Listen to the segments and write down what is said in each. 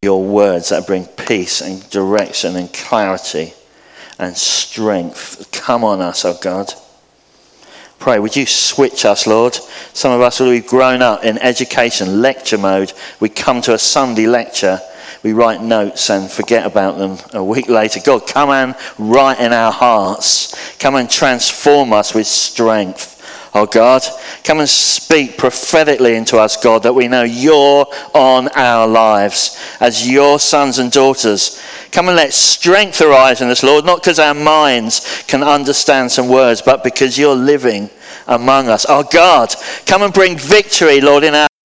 your words that bring peace and direction and clarity and strength. Come on us, oh God. Pray, would you switch us, Lord? Some of us, we've grown up in education, lecture mode. We come to a Sunday lecture, we write notes and forget about them a week later. God, come and write in our hearts. Come and transform us with strength. Oh God, come and speak prophetically into us, God, that we know you're on our lives as your sons and daughters. Come and let strength arise in us, Lord, not because our minds can understand some words, but because you're living among us. Oh God, come and bring victory, Lord, in our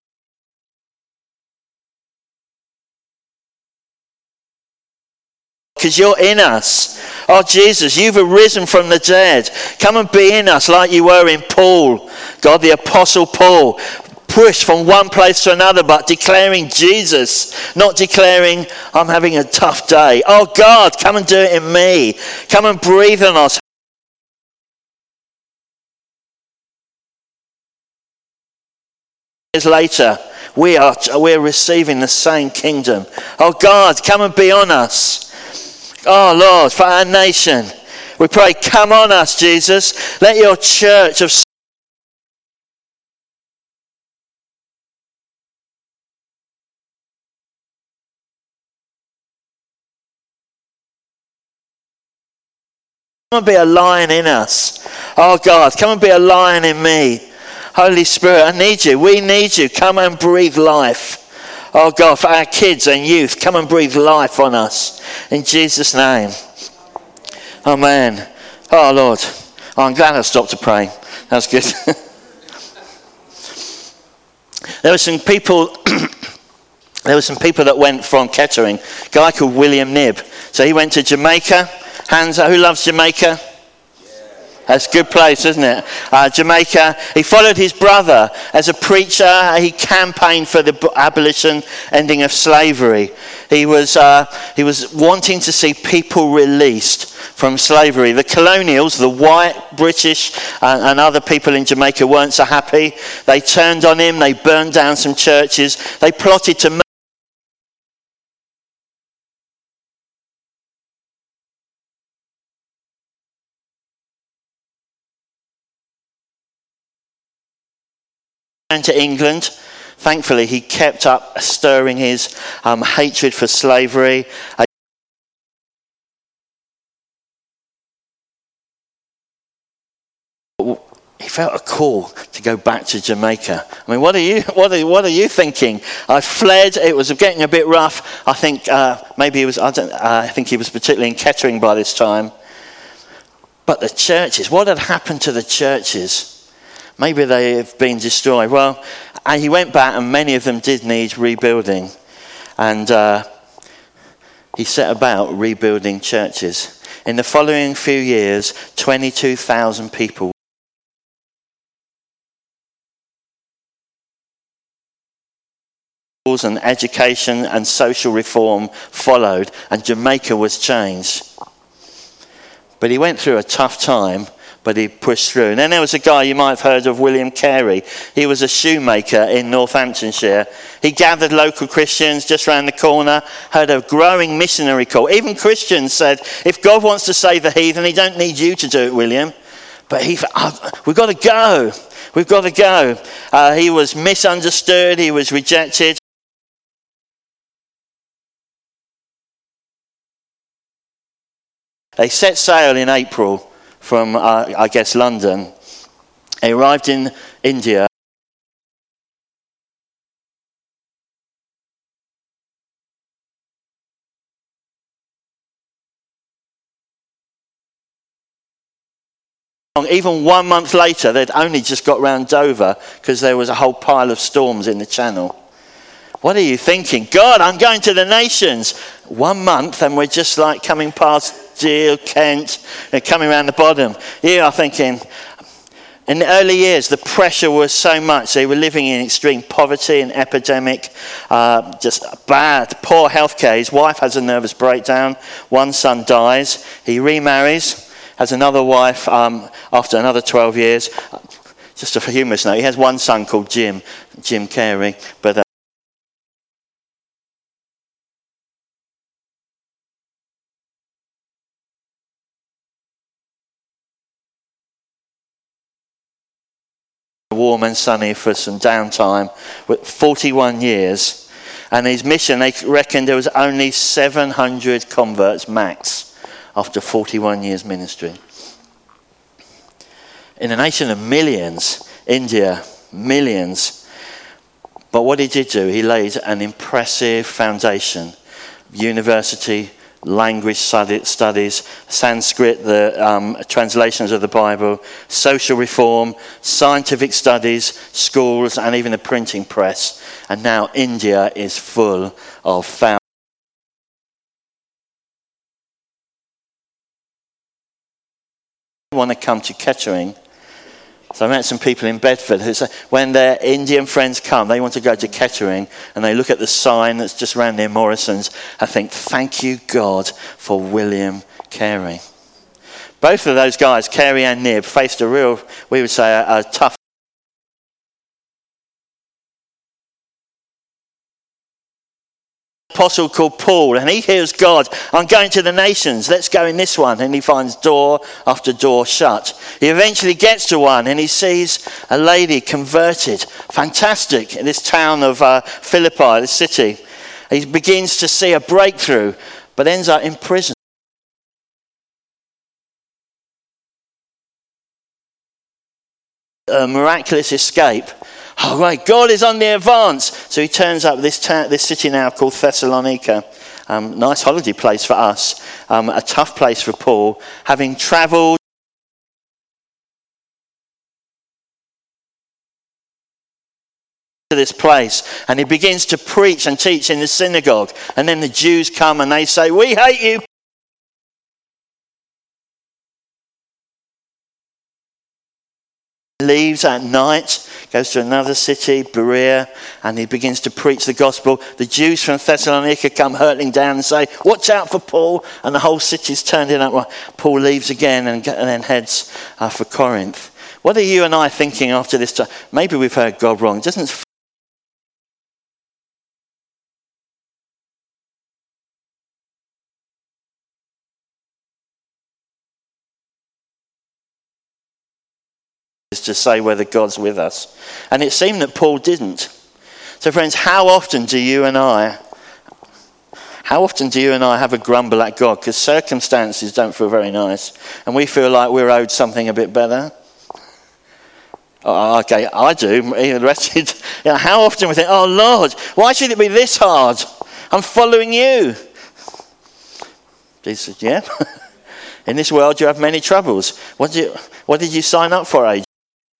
because you're in us. Oh Jesus, you've arisen from the dead. Come and be in us like you were in Paul. God, the Apostle Paul, pushed from one place to another, but declaring Jesus, not declaring I'm having a tough day. Oh God, come and do it in me. Come and breathe on us. Years later, we're receiving the same kingdom. Oh God, come and be on us. Oh Lord, for our nation, we pray, come on us, Jesus. Let your church of come and be a lion in us. Oh God, come and be a lion in me. Holy Spirit, I need you. We need you. Come and breathe life. Oh God, for our kids and youth, come and breathe life on us. In Jesus' name. Amen. Oh Lord, I'm glad I stopped to pray. That's good. There were some people that went from Kettering. A guy called William Knibb. So he went to Jamaica. Hands up, who loves Jamaica? That's a good place, isn't it? Jamaica. He followed his brother as a preacher. He campaigned for the abolition, ending of slavery. He was wanting to see people released from slavery. The colonials, the white, British, and other people in Jamaica weren't so happy. They turned on him. They burned down some churches. They plotted to to England. Thankfully, he kept up stirring his hatred for slavery. He felt a call to go back to Jamaica. I mean, what are you thinking? I fled. It was getting a bit rough. I think maybe he was. I think he was particularly in Kettering by this time. But the churches. What had happened to the churches? Maybe they have been destroyed. Well, and he went back, and many of them did need rebuilding. And he set about rebuilding churches. In the following few years, 22,000 people. And education and social reform followed, and Jamaica was changed. But he went through a tough time. But he pushed through. And then there was a guy you might have heard of, William Carey. He was a shoemaker in Northamptonshire. He gathered local Christians just round the corner, heard a growing missionary call. Even Christians said, if God wants to save the heathen, he don't need you to do it, William. But he thought, we've got to go. We've got to go. He was misunderstood. He was rejected. They set sail in April from, I guess, London. He arrived in India. Even 1 month later, they'd only just got round Dover because there was a whole pile of storms in the channel. What are you thinking? God, I'm going to the nations. 1 month and we're just like coming past Deal, Kent, and coming around the bottom. You are thinking, in the early years, the pressure was so much. They were living in extreme poverty and epidemic, just bad, poor healthcare. His wife has a nervous breakdown. One son dies. He remarries, has another wife after another 12 years. Just a humorous note, he has one son called Jim Carey, but warm and sunny for some downtime, with 41 years. And his mission, they reckoned there was only 700 converts max after 41 years ministry. In a nation of millions, India, millions. But what he did do, he laid an impressive foundation. University, language studies, Sanskrit, the translations of the Bible, social reform, scientific studies, schools, and even a printing press. And now India is full of thousands. Want to come to Kettering. So I met some people in Bedford who say when their Indian friends come, they want to go to Kettering and they look at the sign that's just around near Morrison's and think, thank you, God, for William Carey. Both of those guys, Carey and Nib, faced a real, we would say, a tough apostle called Paul, and he hears God, I'm going to the nations, let's go in this one. And he finds door after door shut. He eventually gets to one and he sees a lady converted, fantastic, in this town of Philippi, this city. He begins to see a breakthrough, but ends up in prison. A miraculous escape. Oh, right, God is on the advance. So he turns up this city now called Thessalonica. Nice holiday place for us. A tough place for Paul. Having travelled to this place. And he begins to preach and teach in the synagogue. And then the Jews come and they say, we hate you. Leaves at night, goes to another city, Berea, and he begins to preach the gospel. The Jews from Thessalonica come hurtling down and say, watch out for Paul, and the whole city's turned in up. Paul leaves again and then heads for Corinth. What are you and I thinking after this time? Maybe we've heard God wrong. It doesn't to say whether God's with us. And it seemed that Paul didn't. So friends, how often do you and I have a grumble at God? Because circumstances don't feel very nice. And we feel like we're owed something a bit better. Oh, okay, I do. The rest of it, how often we think, oh Lord, why should it be this hard? I'm following you. Jesus said, yeah. In this world you have many troubles. What did you sign up for, AJ?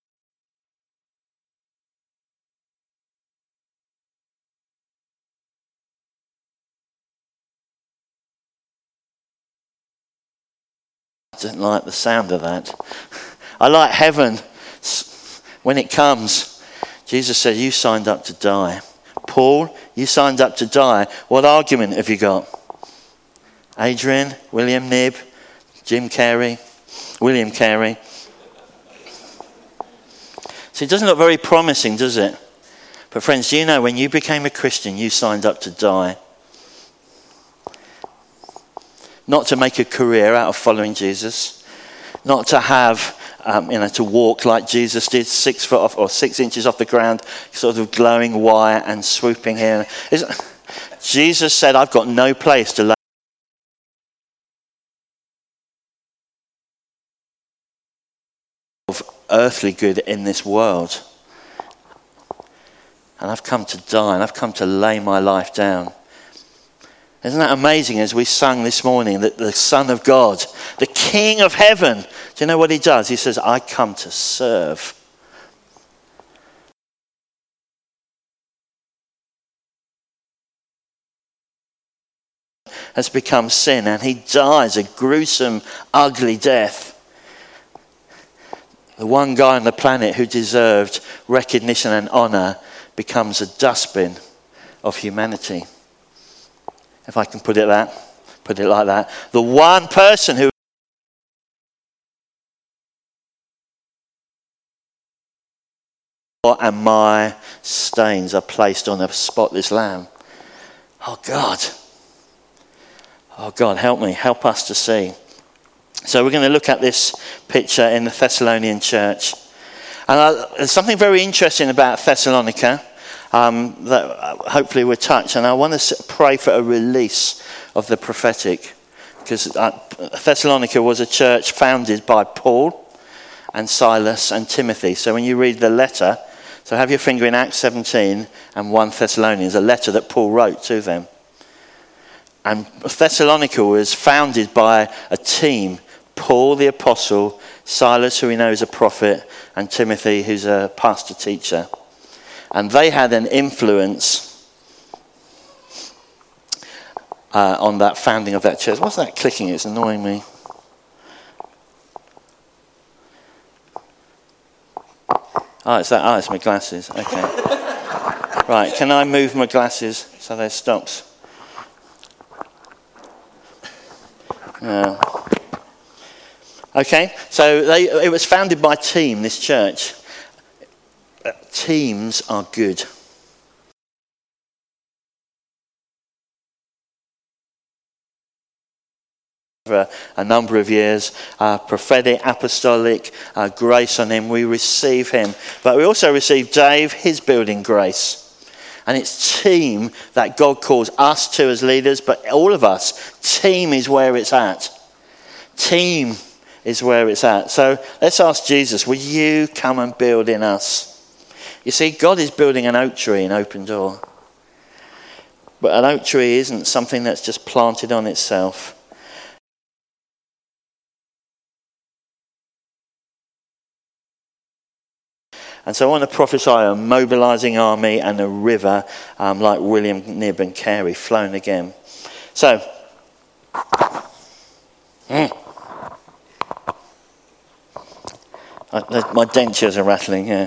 I don't like the sound of that. I like heaven when it comes. Jesus said, you signed up to die. Paul, you signed up to die. What argument have you got? Adrian, William Nib, Jim Carey, William Carey. So it doesn't look very promising, does it? But friends, do you know when you became a Christian, you signed up to die? Not to make a career out of following Jesus. Not to have, to walk like Jesus did, 6 foot off or 6 inches off the ground, sort of glowing wire and swooping here. Jesus said, I've got no place to lay of earthly good in this world. And I've come to die, and I've come to lay my life down. Isn't that amazing, as we sung this morning, that the Son of God, the King of heaven, do you know what he does? He says, I come to serve. Has become sin, and he dies a gruesome, ugly death. The one guy on the planet who deserved recognition and honour becomes a dustbin of humanity. If I can put it like that. The one person who and my stains are placed on a spotless lamb. Oh God, help me, help us to see. So we're going to look at this picture in the Thessalonian church. And there's something very interesting about Thessalonica that hopefully we'll touch. And I want to pray for a release of the prophetic. Because Thessalonica was a church founded by Paul and Silas and Timothy. So when you read the letter, so have your finger in Acts 17 and 1 Thessalonians, a letter that Paul wrote to them. And Thessalonica was founded by a team, Paul the apostle, Silas, who we know is a prophet, and Timothy, who's a pastor teacher. And they had an influence on that founding of that church. What's that clicking? It's annoying me. It's my glasses. Okay. Right, can I move my glasses so they stops? Yeah. Okay, so it was founded by a team, this church. Teams are good. For a number of years, prophetic, apostolic grace on him. We receive him. But we also receive Dave, his building grace. And it's team that God calls us to as leaders, but all of us. Team is where it's at. Team is where it's at. So let's ask Jesus, will you come and build in us? You see, God is building an oak tree in Open Door. But an oak tree isn't something that's just planted on itself. And so I want to prophesy a mobilizing army and a river like William Knibb and Carey flowing again. So, my dentures are rattling, yeah.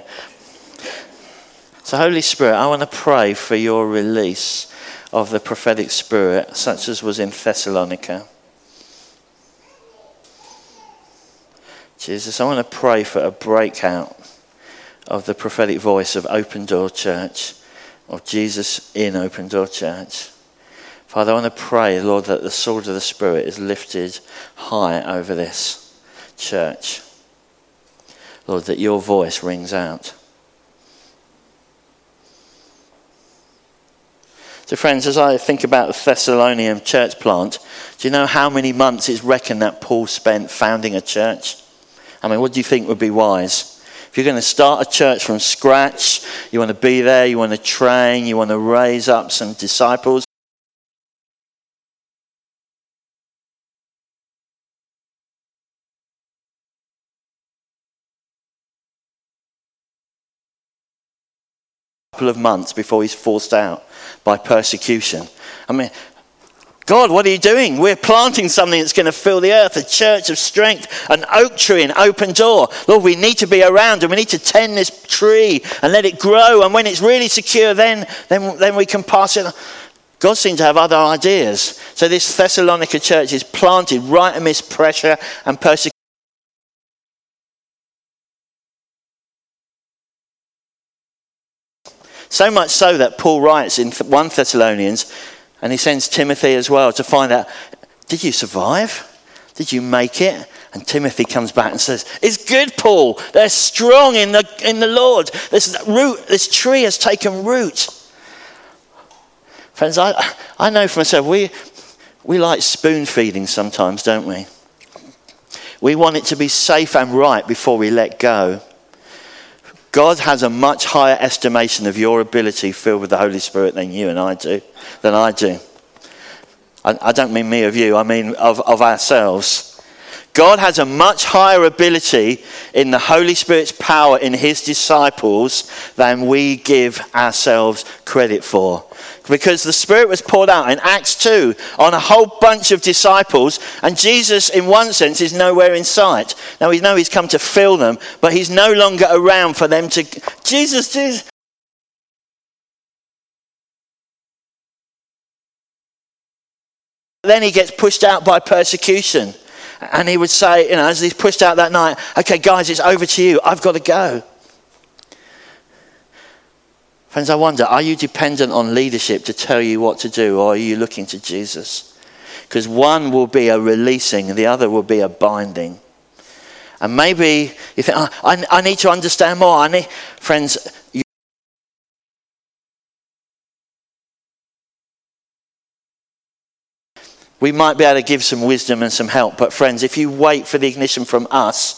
So Holy Spirit, I want to pray for your release of the prophetic spirit, such as was in Thessalonica. Jesus, I want to pray for a breakout of the prophetic voice of Open Door Church, of Jesus in Open Door Church. Father, I want to pray, Lord, that the sword of the Spirit is lifted high over this church. Lord, that your voice rings out. So friends, as I think about the Thessalonian church plant, do you know how many months it's reckoned that Paul spent founding a church? I mean, what do you think would be wise? If you're going to start a church from scratch, you want to be there, you want to train, you want to raise up some disciples. A couple of months before he's forced out by persecution. I mean, God, what are you doing? We're planting something that's going to fill the earth, a church of strength, an oak tree, an open door. Lord, we need to be around and we need to tend this tree and let it grow. And when it's really secure, then we can pass it on. God seemed to have other ideas. So this Thessalonica church is planted right amidst pressure and persecution. So much so that Paul writes in 1 Thessalonians, and he sends Timothy as well to find out, did you survive? Did you make it? And Timothy comes back and says, it's good, Paul. They're strong in the Lord. This tree has taken root. Friends, I know for myself, we like spoon feeding sometimes, don't we? We want it to be safe and right before we let go. God has a much higher estimation of your ability filled with the Holy Spirit than I do. I don't mean me of you, I mean of ourselves. God has a much higher ability in the Holy Spirit's power in his disciples than we give ourselves credit for. Because the Spirit was poured out in Acts 2 on a whole bunch of disciples, and Jesus, in one sense, is nowhere in sight. Now, we know he's come to fill them, but he's no longer around for them to... Jesus. Then he gets pushed out by persecution. And he would say, as he's pushed out that night, okay, guys, it's over to you. I've got to go. Friends, I wonder, are you dependent on leadership to tell you what to do, or are you looking to Jesus? Because one will be a releasing and the other will be a binding. And maybe you think, I need to understand more. Friends, we might be able to give some wisdom and some help. But friends, if you wait for the ignition from us,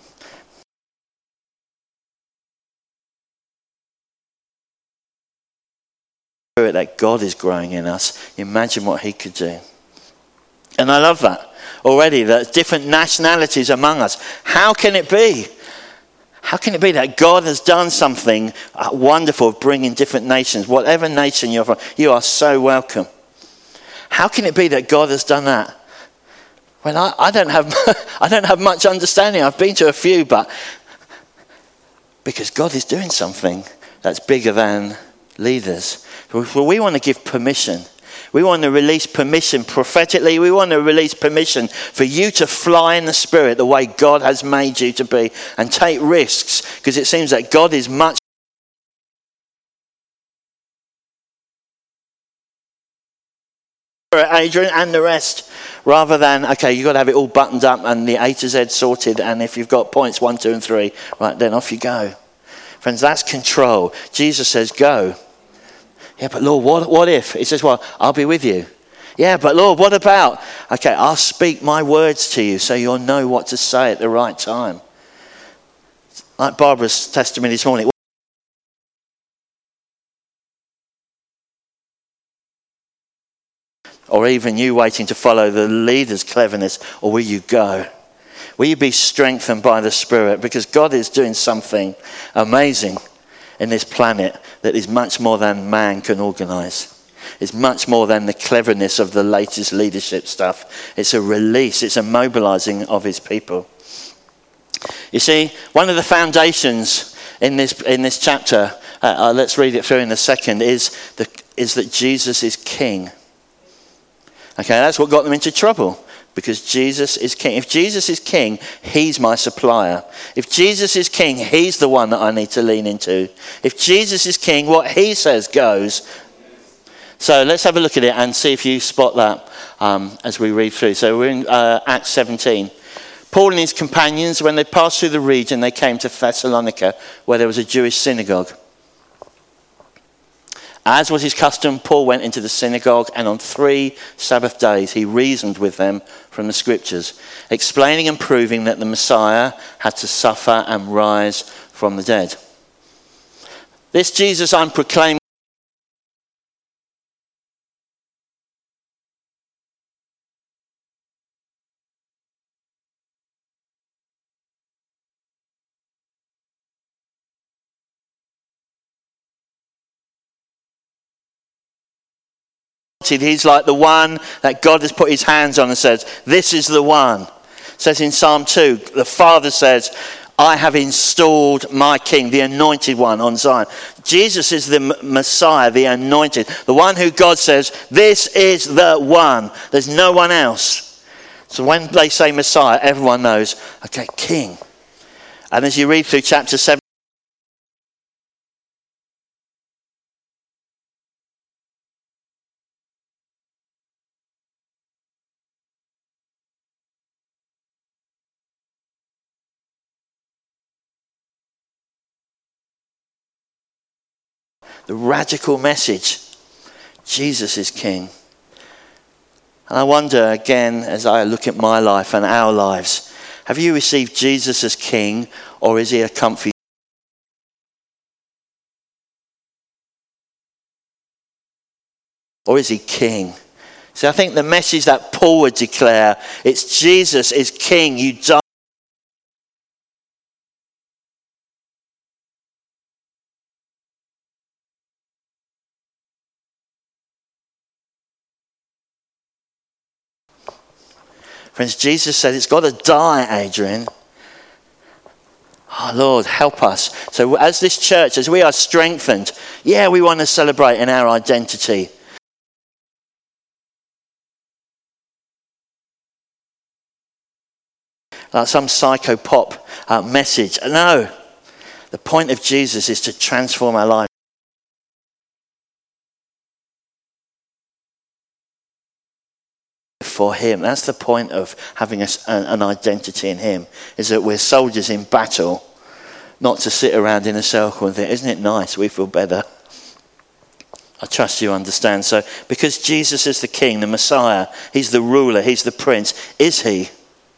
that God is growing in us, imagine what he could do. And I love that already, that different nationalities among us. How can it be? How can it be that God has done something wonderful of bringing different nations? Whatever nation you're from, you are so welcome. How can it be that God has done that? Well, I don't have much understanding. I've been to a few, but because God is doing something that's bigger than leaders. Well, we want to give permission. We want to release permission prophetically. We want to release permission for you to fly in the Spirit the way God has made you to be and take risks, because it seems that God is much Adrian and the rest, rather than, okay, you've got to have it all buttoned up and the A to Z sorted, and if you've got points 1, 2 and 3, right, then off you go. Friends, that's control. Jesus says go. Yeah, but Lord, what if? He says, well, I'll be with you. Yeah, but Lord, what about? Okay, I'll speak my words to you so you'll know what to say at the right time. Like Barbara's testimony this morning. Or even you waiting to follow the leader's cleverness, or will you go? Will you be strengthened by the Spirit? Because God is doing something amazing in this planet that is much more than man can organise. It's much more than the cleverness of the latest leadership stuff. It's a release, it's a mobilising of his people. You see, one of the foundations in this chapter, let's read it through in a second, is that Jesus is king. Okay, that's what got them into trouble, because Jesus is king. If Jesus is king, he's my supplier. If Jesus is king, he's the one that I need to lean into. If Jesus is king, what he says goes. So let's have a look at it and see if you spot that as we read through. So we're in Acts 17. Paul and his companions, when they passed through the region, they came to Thessalonica, where there was a Jewish synagogue. As was his custom, Paul went into the synagogue, and on 3 Sabbath days he reasoned with them from the scriptures, explaining and proving that the Messiah had to suffer and rise from the dead. This Jesus I'm proclaiming he's like the one that God has put his hands on and says, this is the one. It says in Psalm 2, the Father says, I have installed my king, the anointed one on Zion. Jesus is the Messiah, the anointed, the one who God says, this is the one. There's no one else. So when they say Messiah, everyone knows, okay, king. And as you read through chapter 7, the radical message, Jesus is king. And I wonder again, as I look at my life and our lives, have you received Jesus as king, or is he a comfy? Or is he king? So I think the message that Paul would declare, it's Jesus is king. You die. Friends, Jesus said it's got to die, Adrian. Oh, Lord, help us. So as this church, as we are strengthened, yeah, we want to celebrate in our identity. Like some psycho-pop message. No, the point of Jesus is to transform our lives. for him. That's the point of having an identity in him, is that we're soldiers in battle, not to sit around in a circle and think, isn't it nice? We feel better. I trust you understand. So because Jesus is the king, the Messiah, he's the ruler, he's the prince, is he?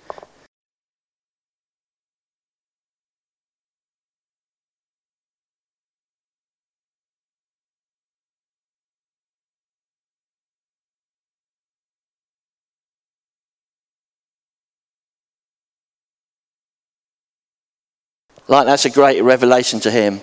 Like that's a great revelation to him.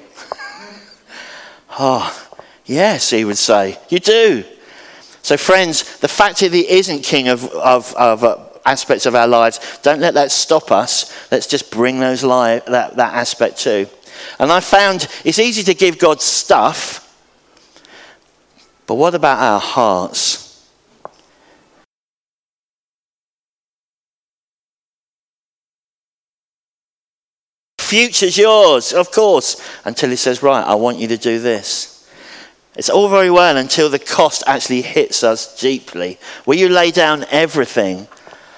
Oh, yes, he would say. You do. So friends, the fact that he isn't king of aspects of our lives, don't let that stop us. Let's just bring that aspect too. And I found it's easy to give God stuff, but what about our hearts? Future's yours, of course, until he says, right, I want you to do this. It's all very well until the cost actually hits us deeply. Will you lay down everything?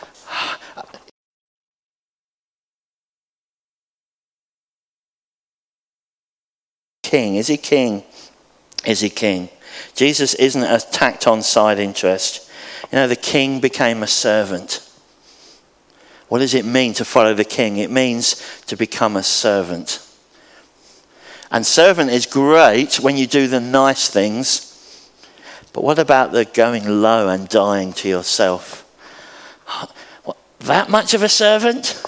King, is he king? Is he king? Jesus isn't a tacked on side interest. You know, the king became a servant. What does it mean to follow the king? It means to become a servant. And servant is great when you do the nice things. But what about the going low and dying to yourself? What, that much of a servant?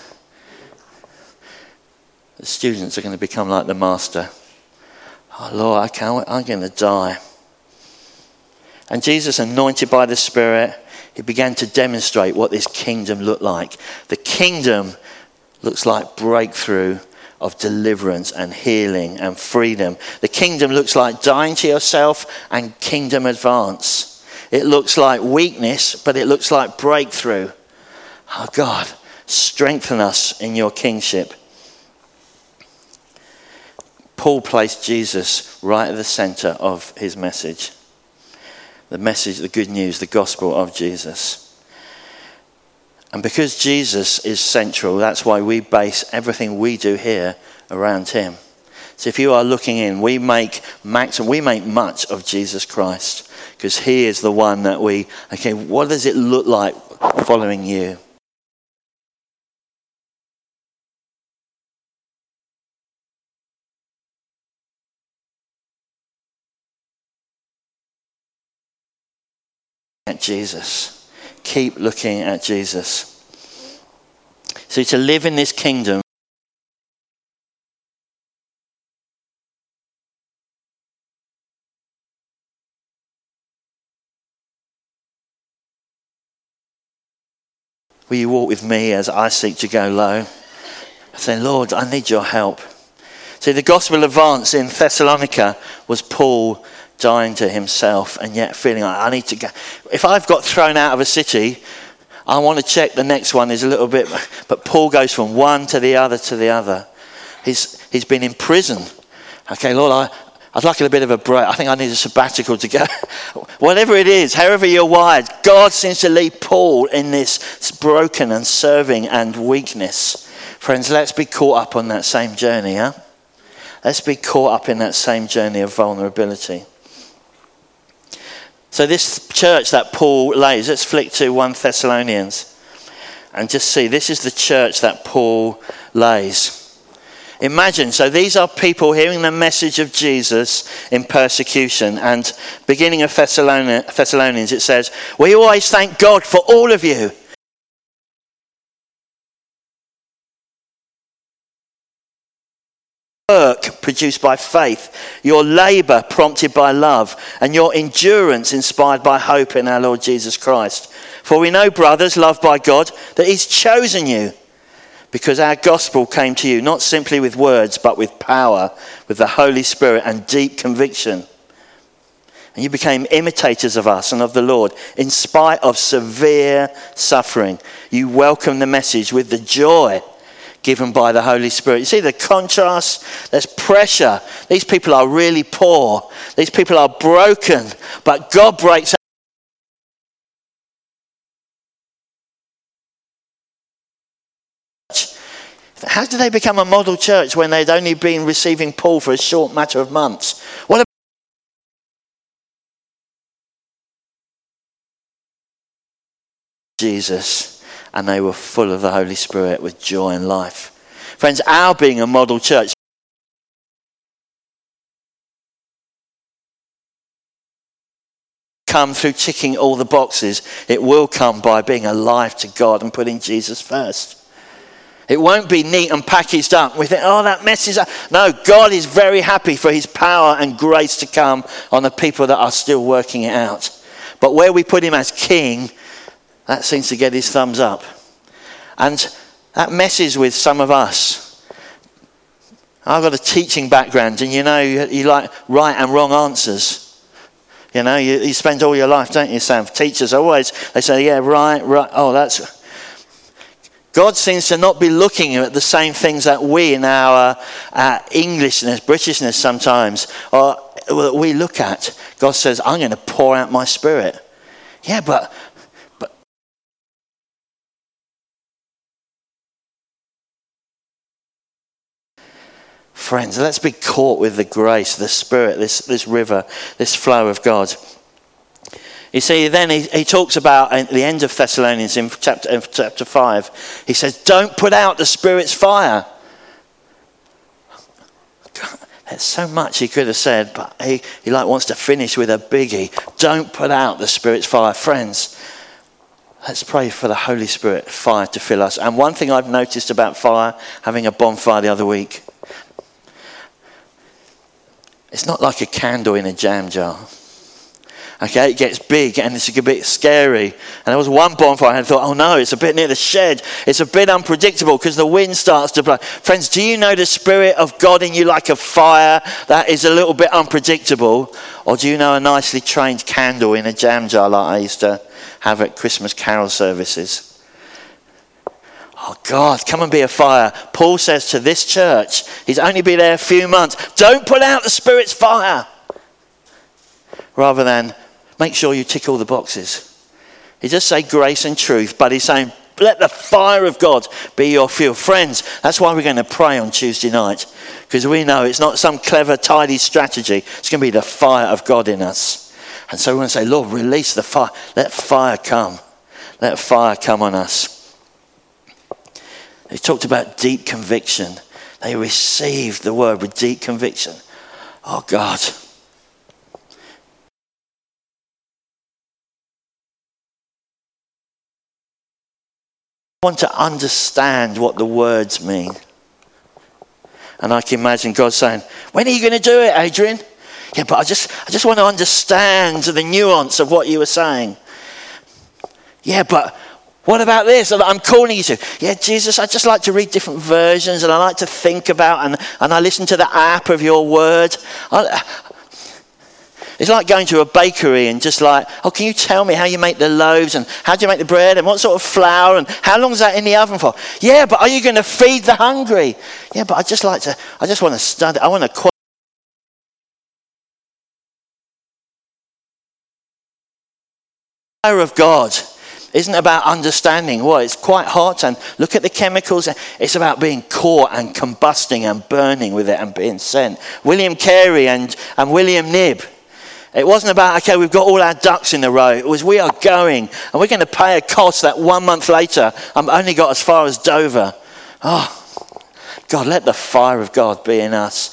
The students are going to become like the master. Oh Lord, I'm going to die. And Jesus, anointed by the Spirit, he began to demonstrate what this kingdom looked like. The kingdom looks like breakthrough of deliverance and healing and freedom. The kingdom looks like dying to yourself and kingdom advance. It looks like weakness, but it looks like breakthrough. Oh God, strengthen us in your kingship. Paul placed Jesus right at the center of his message. The message, the good news, the gospel of Jesus. And because Jesus is central, that's why we base everything we do here around him. So if you are looking in, we make much of Jesus Christ, because he is the one that what does it look like following you? At Jesus. Keep looking at Jesus. So to live in this kingdom, will you walk with me as I seek to go low? I say, Lord, I need your help. See, the gospel advance in Thessalonica was Paul dying to himself and yet feeling like I need to go. If I've got thrown out of a city, I want to check the next one is a little bit, but Paul goes from one to the other to the other. He's been in prison. Okay, Lord, I'd like a bit of a break. I think I need a sabbatical to go. Whatever it is, however you're wired, God seems to lead Paul in this broken and serving and weakness. Friends, let's be caught up on that same journey, huh? Let's be caught up in that same journey of vulnerability. So this church that Paul lays, let's flick to 1 Thessalonians and just see, this is the church that Paul lays. Imagine, so these are people hearing the message of Jesus in persecution, and beginning of Thessalonians it says, we always thank God for all of you. Work produced by faith, your labour prompted by love, and your endurance inspired by hope in our Lord Jesus Christ. For we know, brothers, loved by God, that he's chosen you, because our gospel came to you not simply with words, but with power, with the Holy Spirit and deep conviction. And you became imitators of us and of the Lord, in spite of severe suffering. You welcomed the message with the joy given by the Holy Spirit. You see the contrast? There's pressure. These people are really poor. These people are broken. But God breaks How did they become a model church when they'd only been receiving Paul for a short matter of months? What Jesus, and they were full of the Holy Spirit with joy and life. Friends, our being a model church come through ticking all the boxes. It will come by being alive to God and putting Jesus first. It won't be neat and packaged up. We think, oh, that messes up. No, God is very happy for his power and grace to come on the people that are still working it out. But where we put him as king, that seems to get his thumbs up. And that messes with some of us. I've got a teaching background, and you like right and wrong answers. You spend all your life, don't you, Sam? Teachers always, they say, yeah, right. Oh, that's... God seems to not be looking at the same things that we in our Englishness, Britishness sometimes, or that we look at. God says, I'm going to pour out my spirit. Yeah, but friends, let's be caught with the grace, the Spirit, this river, this flow of God. You see, then he talks about at the end of Thessalonians in chapter 5, he says, don't put out the Spirit's fire. God, there's so much he could have said, but he wants to finish with a biggie. Don't put out the Spirit's fire. Friends, let's pray for the Holy Spirit fire to fill us. And one thing I've noticed about fire, having a bonfire the other week, it's not like a candle in a jam jar. Okay, it gets big and it's a bit scary. And there was one bonfire and I thought, oh no, it's a bit near the shed. It's a bit unpredictable because the wind starts to blow. Friends, do you know the Spirit of God in you like a fire that is a little bit unpredictable? Or do you know a nicely trained candle in a jam jar like I used to have at Christmas carol services? Oh God, come and be a fire. Paul says to this church, he's only been there a few months, don't put out the Spirit's fire. Rather than make sure you tick all the boxes. He does say grace and truth, but he's saying, let the fire of God be your fuel. Friends, that's why we're going to pray on Tuesday night. Because we know it's not some clever, tidy strategy. It's going to be the fire of God in us. And so we want to say, Lord, release the fire. Let fire come. Let fire come on us. He talked about deep conviction. They received the word with deep conviction. Oh God. Want to understand what the words mean. And I can imagine God saying, when are you going to do it, Adrian? Yeah, but I just want to understand the nuance of what you were saying. Yeah, but what about this? I'm calling you to. Yeah, Jesus, I just like to read different versions and I like to think about and I listen to the app of your word. It's like going to a bakery and just like, oh, can you tell me how you make the loaves and how do you make the bread and what sort of flour and how long is that in the oven for? Yeah, but are you going to feed the hungry? Yeah, but I just want to study. I want to the fire of God isn't about understanding. Well, it's quite hot and look at the chemicals. It's about being caught and combusting and burning with it and being sent. William Carey and William Knibb. It wasn't about, okay, we've got all our ducks in a row. It was, we are going and we're going to pay a cost that 1 month later, I've only got as far as Dover. Oh, God, let the fire of God be in us.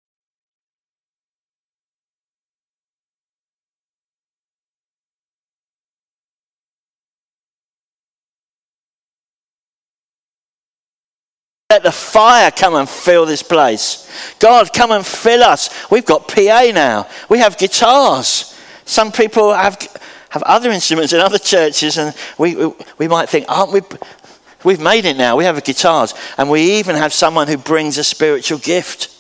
Let the fire come and fill this place. God, come and fill us. We've got PA now. We have guitars. Some people have other instruments in other churches, and we might think, aren't we? We've made it now. We have guitars, and we even have someone who brings a spiritual gift.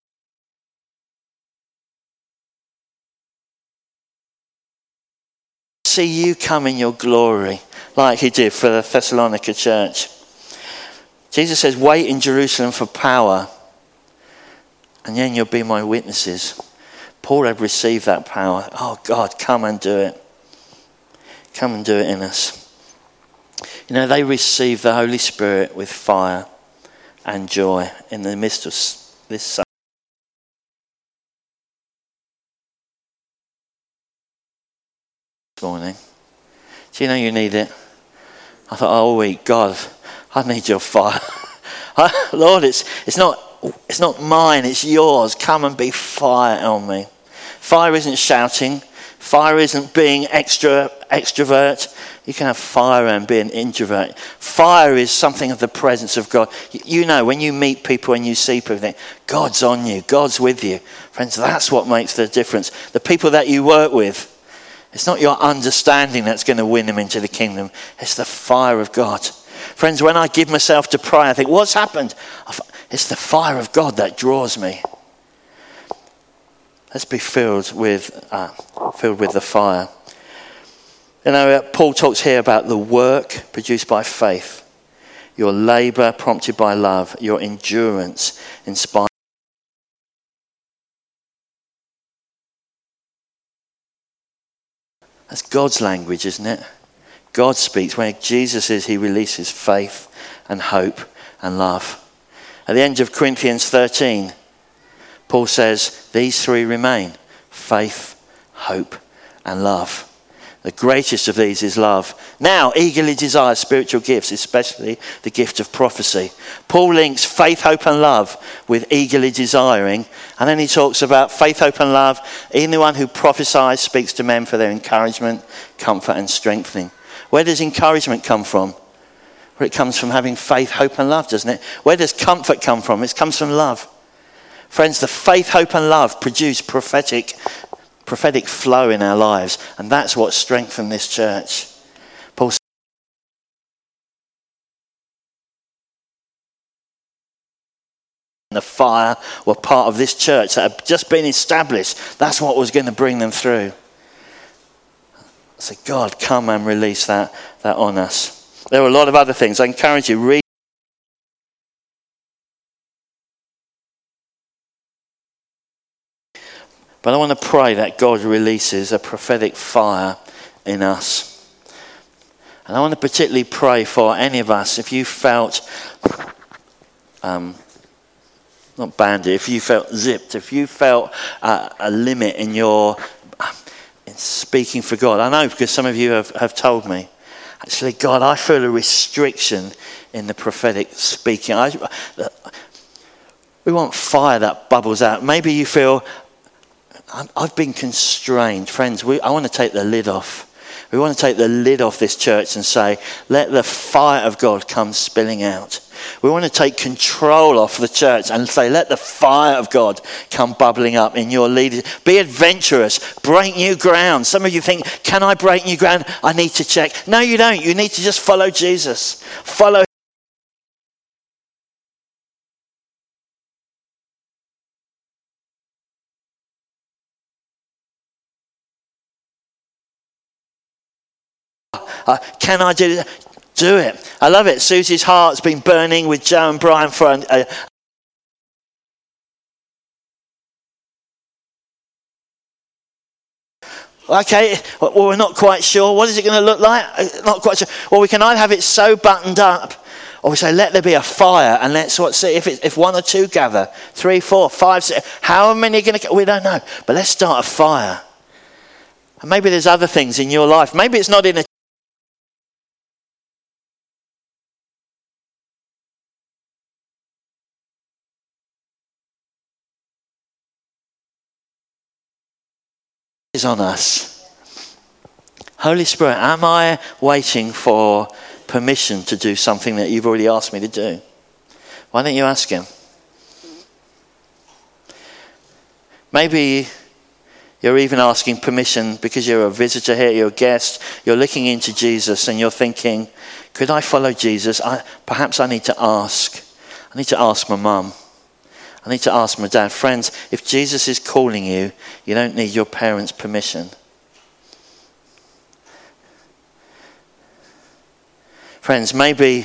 See you come in your glory, like he did for the Thessalonica church. Jesus says, wait in Jerusalem for power, and then you'll be my witnesses. Paul had received that power. Oh God, come and do it. Come and do it in us. You know, they received the Holy Spirit with fire and joy in the midst of this morning. Do you know you need it? I thought all week, God, I need your fire. Lord, it's not mine, it's yours. Come and be fire on me. Fire isn't shouting. Fire isn't being extrovert. You can have fire and be an introvert. Fire is something of the presence of God. You know, when you meet people and you see people, you think, God's on you, God's with you. Friends, that's what makes the difference. The people that you work with, it's not your understanding that's going to win them into the kingdom. It's the fire of God. Friends, when I give myself to pray, I think, what's happened? It's the fire of God that draws me. Let's be filled with the fire. You know, Paul talks here about the work produced by faith, your labour prompted by love, your endurance inspired. That's God's language, isn't it? God speaks. Where Jesus is, he releases faith and hope and love. At the end of Corinthians 13, Paul says, these three remain: faith, hope, and love. The greatest of these is love. Now, eagerly desire spiritual gifts, especially the gift of prophecy. Paul links faith, hope, and love with eagerly desiring. And then he talks about faith, hope, and love. Anyone who prophesies speaks to men for their encouragement, comfort, and strengthening. Where does encouragement come from? Well, it comes from having faith, hope, and love, doesn't it? Where does comfort come from? It comes from love. Friends, the faith, hope, and love produce prophetic flow in our lives, and that's what strengthened this church. Paul said, the fire were part of this church that had just been established. That's what was going to bring them through. So God, come and release that on us. There are a lot of other things. I encourage you, read. But I want to pray that God releases a prophetic fire in us. And I want to particularly pray for any of us, if you felt, not banded, if you felt zipped, if you felt a limit in in speaking for God. I know, because some of you have told me, actually, God, I feel a restriction in the prophetic speaking. We want fire that bubbles out. Maybe you feel, I've been constrained. Friends, I want to take the lid off. We want to take the lid off this church and say, let the fire of God come spilling out. We want to take control off the church and say, let the fire of God come bubbling up in your leaders. Be adventurous. Break new ground. Some of you think, can I break new ground? I need to check. No, you don't. You need to just follow Jesus. Follow. Can I do it? Do it. I love it. Susie's heart's been burning with Joe and Brian for okay, well, we're not quite sure. What is it going to look like? Not quite sure. Well, we can either have it so buttoned up, or we say, let there be a fire, and let's see if one or two gather, 3, 4, 5, 6, how many are going to? We don't know, but let's start a fire. And maybe there's other things in your life. Maybe it's not in a on us. Holy Spirit, am I waiting for permission to do something that you've already asked me to do? Why don't you ask him? Maybe you're even asking permission because you're a visitor here, you're a guest, you're looking into Jesus and you're thinking, could I follow Jesus? Perhaps I need to ask. I need to ask my mum. I need to ask my dad. Friends, if Jesus is calling you, you don't need your parents' permission. Friends, maybe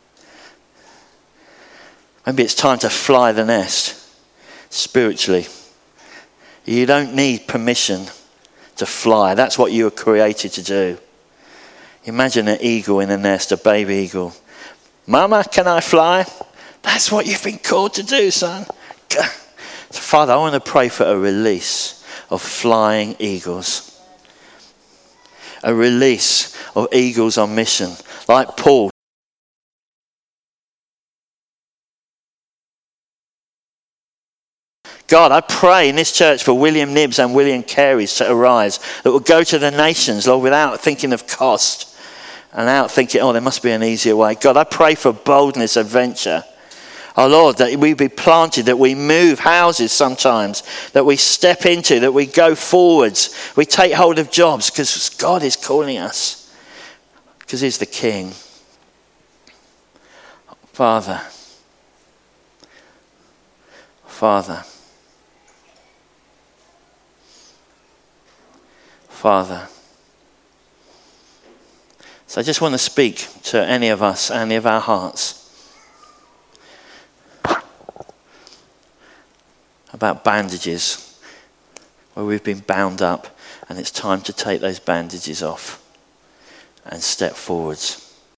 it's time to fly the nest spiritually. You don't need permission to fly. That's what you were created to do. Imagine an eagle in a nest, a baby eagle. Mama, can I fly? That's what you've been called to do, son. So Father, I want to pray for a release of flying eagles. A release of eagles on mission. Like Paul. God, I pray in this church for William Nibbs and William Careys to arise, that will go to the nations, Lord, without thinking of cost and without thinking, there must be an easier way. God, I pray for boldness, adventure. Oh Lord, that we be planted, that we move houses sometimes, that we step into, that we go forwards, we take hold of jobs because God is calling us, because he's the King. Father. Father. So I just want to speak to any of us, any of our hearts, about bandages, where we've been bound up and it's time to take those bandages off and step forwards.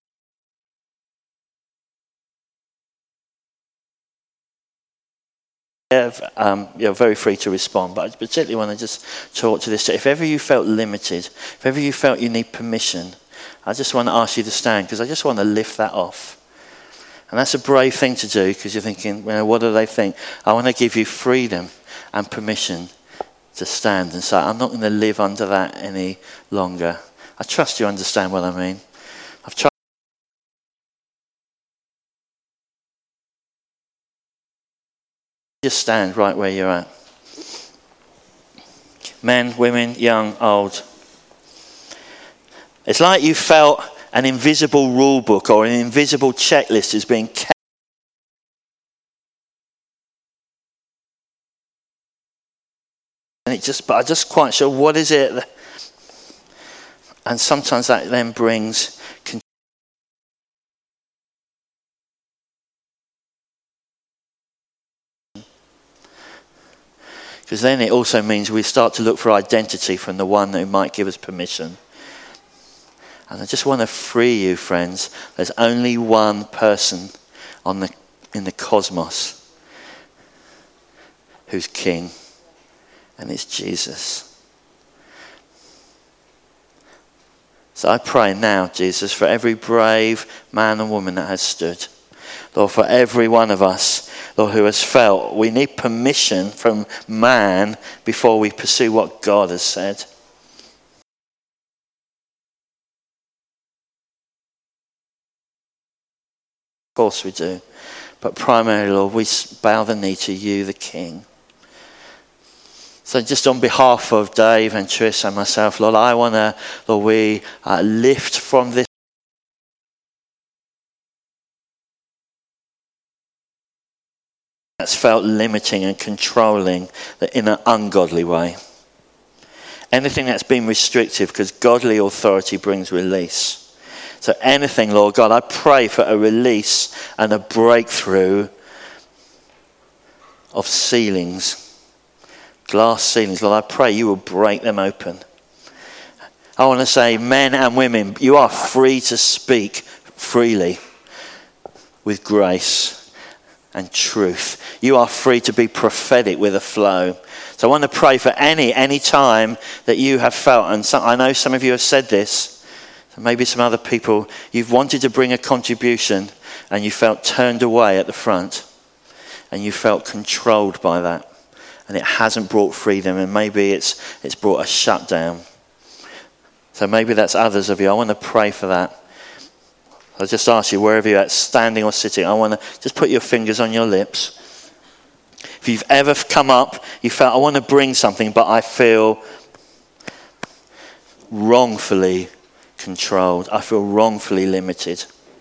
You're very free to respond, but I particularly want to just talk to this. If ever you felt limited, if ever you felt you need permission, I just want to ask you to stand, because I just want to lift that off. And that's a brave thing to do, because you're thinking, what do they think? I want to give you freedom and permission to stand and say, I'm not going to live under that any longer. I trust you understand what I mean. I've tried. Just stand right where you're at. Men, women, young, old. It's like you felt an invisible rule book or an invisible checklist is being kept. And but I'm just quite sure, what is it? And sometimes that then brings control. Because then it also means we start to look for identity from the one who might give us permission. And I just want to free you, friends. There's only one person in the cosmos who's king, and it's Jesus. So I pray now, Jesus, for every brave man and woman that has stood. Lord, for every one of us, Lord, who has felt we need permission from man before we pursue what God has said. Of course we do. But primarily, Lord, we bow the knee to you, the King. So just on behalf of Dave and Trish and myself, Lord, I want to, Lord, we lift from this that's felt limiting and controlling in an ungodly way. Anything that's been restrictive, because godly authority brings release. So anything, Lord God, I pray for a release and a breakthrough of ceilings, glass ceilings. Lord, I pray you will break them open. I want to say, men and women, you are free to speak freely with grace and truth. You are free to be prophetic with a flow. So I want to pray for any time that you have felt, and I know some of you have said this, so maybe some other people, you've wanted to bring a contribution and you felt turned away at the front and you felt controlled by that, and it hasn't brought freedom, and maybe it's brought a shutdown. So maybe that's others of you. I want to pray for that. I'll just ask you, wherever you're at, standing or sitting, I want to just put your fingers on your lips. If you've ever come up, you felt, I want to bring something, but I feel wrongfully controlled. I feel wrongfully limited.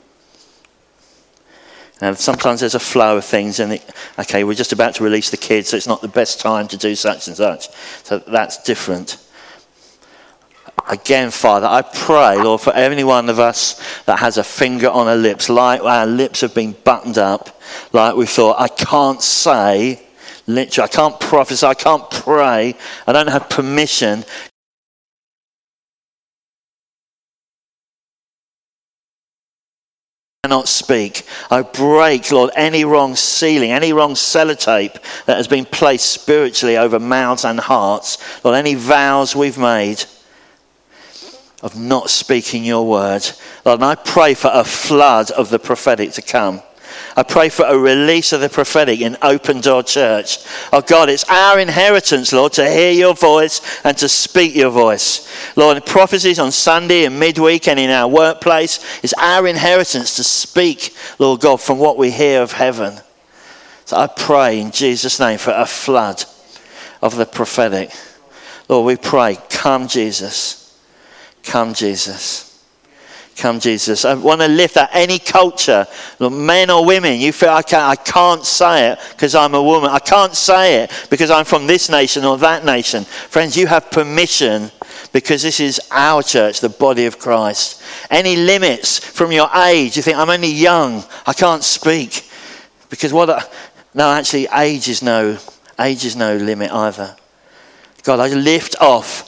And sometimes there's a flow of things, and we're just about to release the kids, so it's not the best time to do such and such. So that's different. Again, Father, I pray, Lord, for any one of us that has a finger on our lips, like our lips have been buttoned up, like we thought, I can't say, literally, I can't prophesy, I can't pray, I don't have permission. cannot speak. I break, Lord, any wrong sealing, any wrong sellotape that has been placed spiritually over mouths and hearts. Lord, any vows we've made of not speaking your word. Lord, and I pray for a flood of the prophetic to come. I pray for a release of the prophetic in Open Door Church. Oh God, it's our inheritance, Lord, to hear your voice and to speak your voice. Lord, prophecies on Sunday and midweek and in our workplace, it's our inheritance to speak, Lord God, from what we hear of heaven. So I pray in Jesus' name for a flood of the prophetic. Lord, we pray, come Jesus. Come Jesus. Come, Jesus. I want to lift up any culture, men or women. You feel I can't say it because I'm a woman. I can't say it because I'm from this nation or that nation. Friends, you have permission because this is our church, the body of Christ. Any limits from your age? You think I'm only young. I can't speak because no, actually, age is no limit either. God, I lift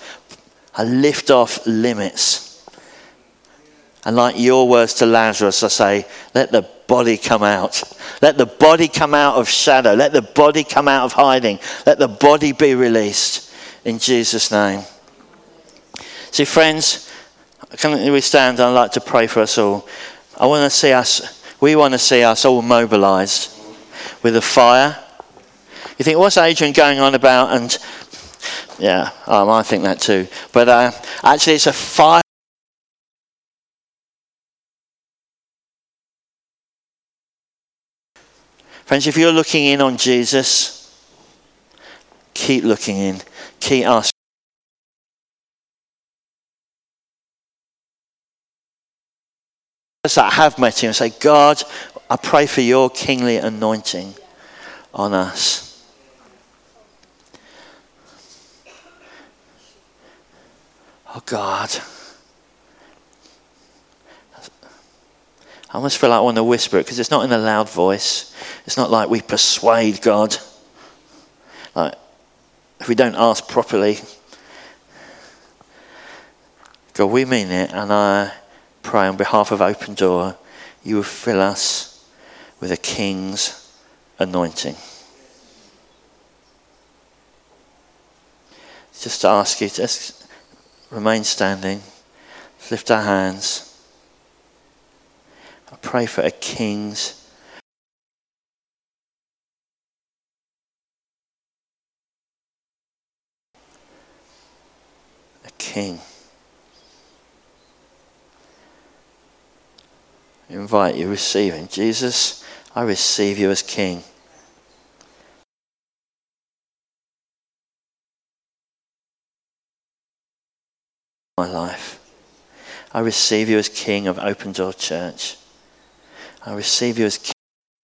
off limits. And like your words to Lazarus, I say, let the body come out. Let the body come out of shadow. Let the body come out of hiding. Let the body be released in Jesus' name. See, friends, can we stand? I'd like to pray for us all. We want to see us all mobilized with a fire. You think, what's Adrian going on about? And yeah, I think that too. But actually, it's a fire. Friends, if you're looking in on Jesus, keep looking in. Keep asking. Those that have met him, say, God, I pray for your kingly anointing on us. Oh God. I almost feel like I want to whisper it because it's not in a loud voice. It's not like we persuade God. Like, if we don't ask properly. God, we mean it, and I pray on behalf of Open Door, you will fill us with a king's anointing. Just to ask you to just remain standing, lift our hands. I pray for a king's king. I invite you, receive him. Jesus, I receive you as king. My life. I receive you as king of Open Door Church. I receive you as king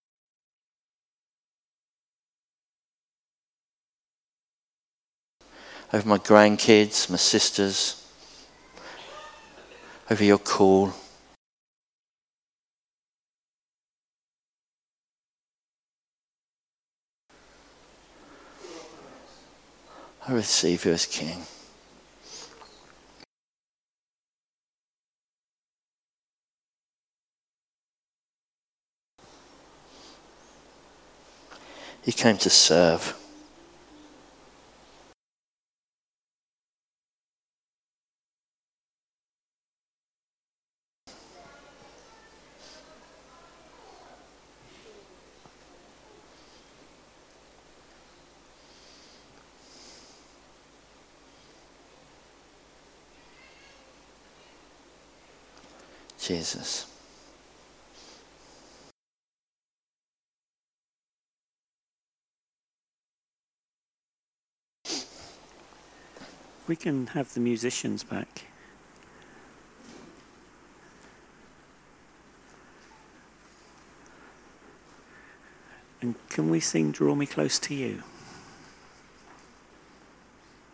over my grandkids, my sisters, over your call. I receive you as king. You came to serve. Jesus. We can have the musicians back. And can we sing Draw Me Close to You?